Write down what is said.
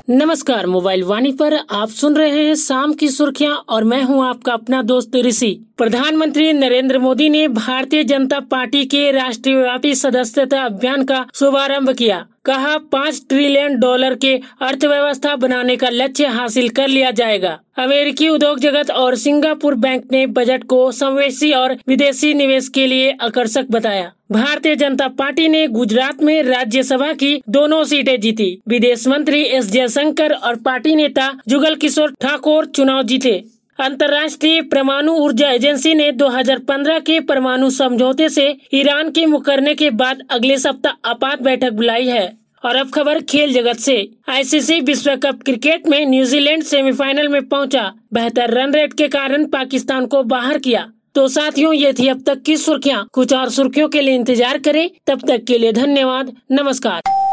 नमस्कार, मोबाइल वाणी पर आप सुन रहे हैं शाम की सुर्खियां और मैं हूं आपका अपना दोस्त ऋषि। प्रधानमंत्री नरेंद्र मोदी ने भारतीय जनता पार्टी के राष्ट्रव्यापी सदस्यता अभियान का शुभारंभ किया। कहा 5 ट्रिलियन डॉलर के अर्थव्यवस्था बनाने का लक्ष्य हासिल कर लिया जाएगा। अमेरिकी उद्योग जगत और सिंगापुर बैंक ने बजट को समावेशी और विदेशी निवेश के लिए आकर्षक बताया। भारतीय जनता पार्टी ने गुजरात में राज्यसभा की दोनों सीटें जीती। विदेश मंत्री एस जयशंकर और पार्टी नेता जुगल किशोर ठाकुर चुनाव जीते। अंतर्राष्ट्रीय परमाणु ऊर्जा एजेंसी ने 2015 के परमाणु समझौते से ईरान के मुकरने के बाद अगले सप्ताह आपात बैठक बुलाई है। और अब खबर खेल जगत से। आईसीसी विश्व कप क्रिकेट में न्यूजीलैंड सेमीफाइनल में पहुंचा। बेहतर रन रेट के कारण पाकिस्तान को बाहर किया। तो साथियों, ये थी अब तक की सुर्खियां। कुछ और सुर्खियों के लिए इंतजार करें। तब तक के लिए धन्यवाद। नमस्कार।